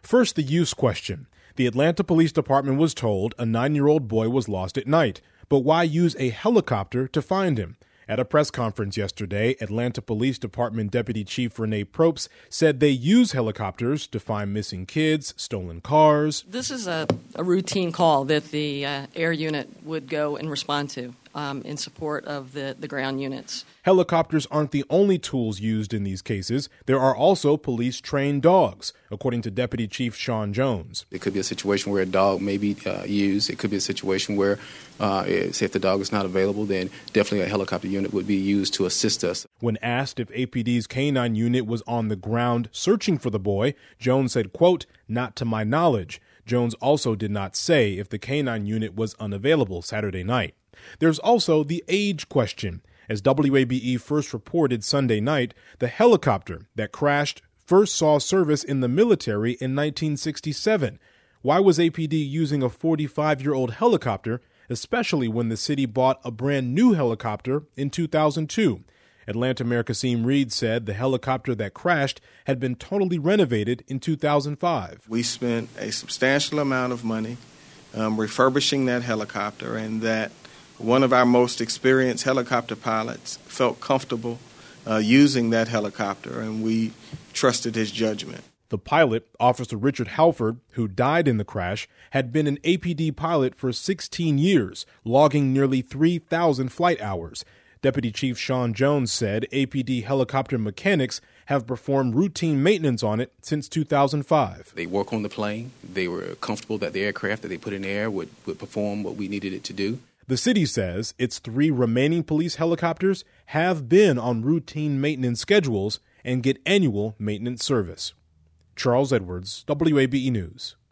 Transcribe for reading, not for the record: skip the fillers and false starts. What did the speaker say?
First, the use question. The Atlanta Police Department was told a 9-year-old boy was lost at night. But why use a helicopter to find him? At a press conference yesterday, Atlanta Police Department Deputy Chief Renee Probst said they use helicopters to find missing kids, stolen cars. This is a routine call that the air unit would go and respond to in support of the ground units. Helicopters aren't the only tools used in these cases. There are also police-trained dogs, according to Deputy Chief Sean Jones. It could be a situation where a dog may be used. It could be a situation where, say if the dog is not available, then definitely a helicopter unit would be used to assist us. When asked if APD's K-9 unit was on the ground searching for the boy, Jones said, quote, "Not to my knowledge." Jones also did not say if the K-9 unit was unavailable Saturday night. There's also the age question. As WABE first reported Sunday night, the helicopter that crashed first saw service in the military in 1967. Why was APD using a 45-year-old helicopter, especially when the city bought a brand new helicopter in 2002? Atlanta Mayor Kasim Reed said the helicopter that crashed had been totally renovated in 2005. We spent a substantial amount of money refurbishing that helicopter, and that one of our most experienced helicopter pilots felt comfortable using that helicopter, and we trusted his judgment. The pilot, Officer Richard Halford, who died in the crash, had been an APD pilot for 16 years, logging nearly 3,000 flight hours. Deputy Chief Sean Jones said APD helicopter mechanics have performed routine maintenance on it since 2005. They work on the plane. They were comfortable that the aircraft that they put in the air would perform what we needed it to do. The city says its 3 remaining police helicopters have been on routine maintenance schedules and get annual maintenance service. Charles Edwards, WABE News.